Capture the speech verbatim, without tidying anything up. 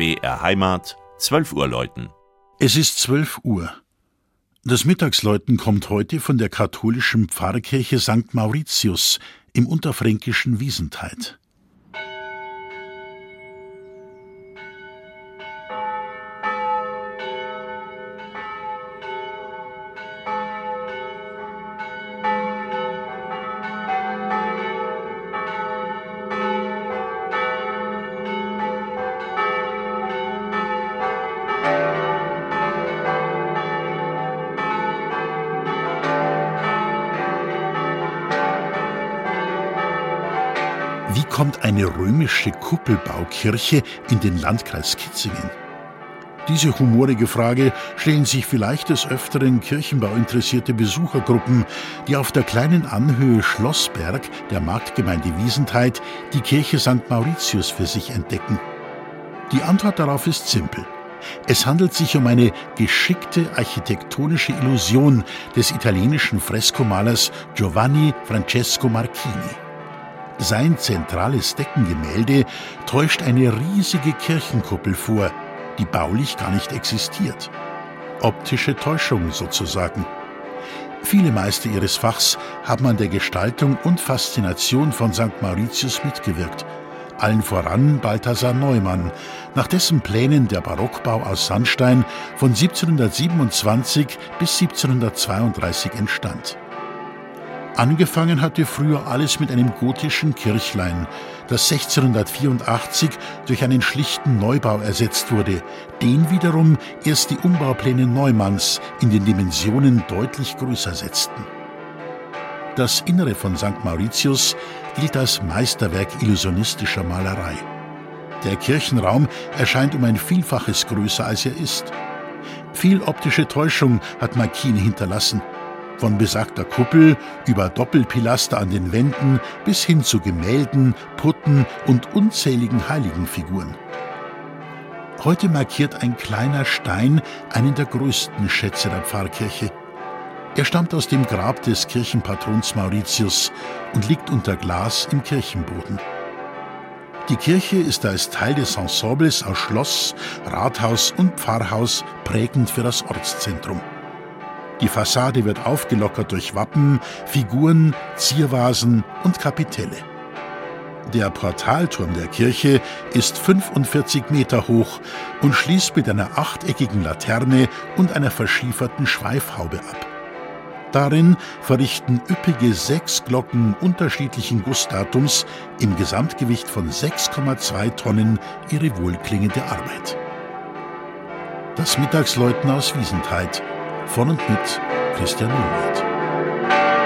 B R Heimat, zwölf Uhr läuten. Es ist zwölf Uhr. Das Mittagsläuten kommt heute von der katholischen Pfarrkirche Sankt Mauritius im unterfränkischen Wiesentheidt. Wie kommt eine römische Kuppelbaukirche in den Landkreis Kitzingen? Diese humorige Frage stellen sich vielleicht des Öfteren kirchenbauinteressierte Besuchergruppen, die auf der kleinen Anhöhe Schlossberg der Marktgemeinde Wiesentheidt die Kirche Sankt Mauritius für sich entdecken. Die Antwort darauf ist simpel. Es handelt sich um eine geschickte architektonische Illusion des italienischen Freskomalers Giovanni Francesco Marchini. Sein zentrales Deckengemälde täuscht eine riesige Kirchenkuppel vor, die baulich gar nicht existiert. Optische Täuschung sozusagen. Viele Meister ihres Fachs haben an der Gestaltung und Faszination von Sankt Mauritius mitgewirkt. Allen voran Balthasar Neumann, nach dessen Plänen der Barockbau aus Sandstein von siebzehnhundertsiebenundzwanzig bis siebzehnhundertzweiunddreißig entstand. Angefangen hatte früher alles mit einem gotischen Kirchlein, das sechzehnhundertvierundachtzig durch einen schlichten Neubau ersetzt wurde, den wiederum erst die Umbaupläne Neumanns in den Dimensionen deutlich größer setzten. Das Innere von Sankt Mauritius gilt als Meisterwerk illusionistischer Malerei. Der Kirchenraum erscheint um ein Vielfaches größer, als er ist. Viel optische Täuschung hat Marchini hinterlassen. Von besagter Kuppel über Doppelpilaster an den Wänden bis hin zu Gemälden, Putten und unzähligen Heiligenfiguren. Heute markiert ein kleiner Stein einen der größten Schätze der Pfarrkirche. Er stammt aus dem Grab des Kirchenpatrons Mauritius und liegt unter Glas im Kirchenboden. Die Kirche ist als Teil des Ensembles aus Schloss, Rathaus und Pfarrhaus prägend für das Ortszentrum. Die Fassade wird aufgelockert durch Wappen, Figuren, Ziervasen und Kapitelle. Der Portalturm der Kirche ist fünfundvierzig Meter hoch und schließt mit einer achteckigen Laterne und einer verschieferten Schweifhaube ab. Darin verrichten üppige sechs Glocken unterschiedlichen Gussdatums im Gesamtgewicht von sechs Komma zwei Tonnen ihre wohlklingende Arbeit. Das Mittagsläuten aus Wiesentheidt. Von und mit Christian Mühlert.